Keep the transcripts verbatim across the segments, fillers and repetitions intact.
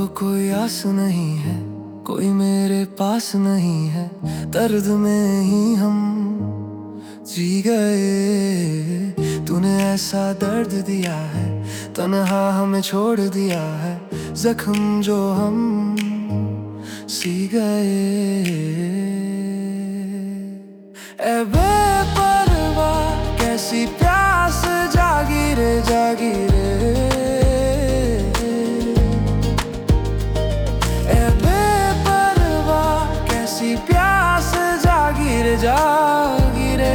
कोई आस नहीं है, कोई मेरे पास नहीं है, दर्द में ही हम जी गए। तूने ऐसा दर्द दिया है, तन्हा हमें छोड़ दिया है, जख्म जो हम सी गए। ए बेपरवाह कैसी प्यास जागी रे जागी रे, ए बेपरवाह कैसी प्यास जागी रे जागी रे।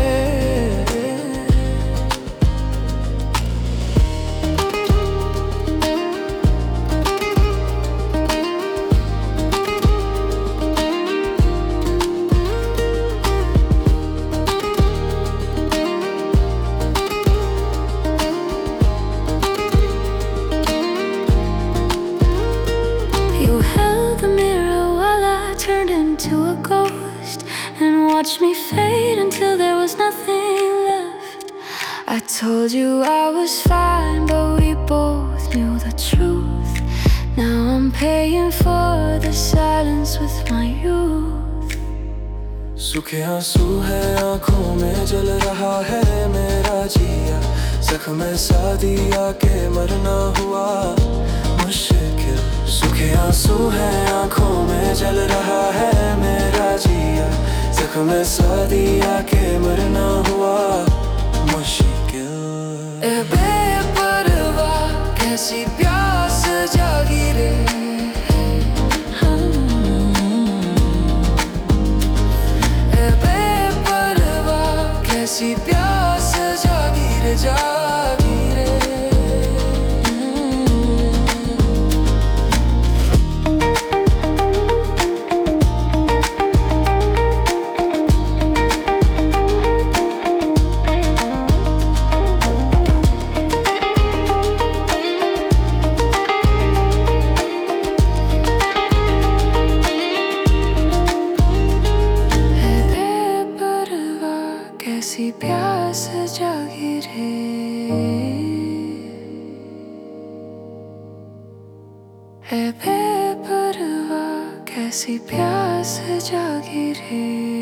You held the mirror while I turned into a ghost and watched me fade until there was nothing left. I told you I was fine, but we both knew the truth. Now I'm paying for the silence with my youth. सूखे आंसू है आंखों में, जल रहा है मेरा जिया, जख्म ऐसा दिया के मरना हुआ मुश्किल। सूखे आंसू है आंखों में, जल रहा है मेरा जिया, जख्म ऐसा दिया के मरना हुआ मुश्किल। ए बेपरवाह कैसी प्यास जागी रे, कैसी प्यास जागी रे जागी रे। कैसी प्यास जागी रे, ए बेपरवाह कैसी प्यास जागी रे।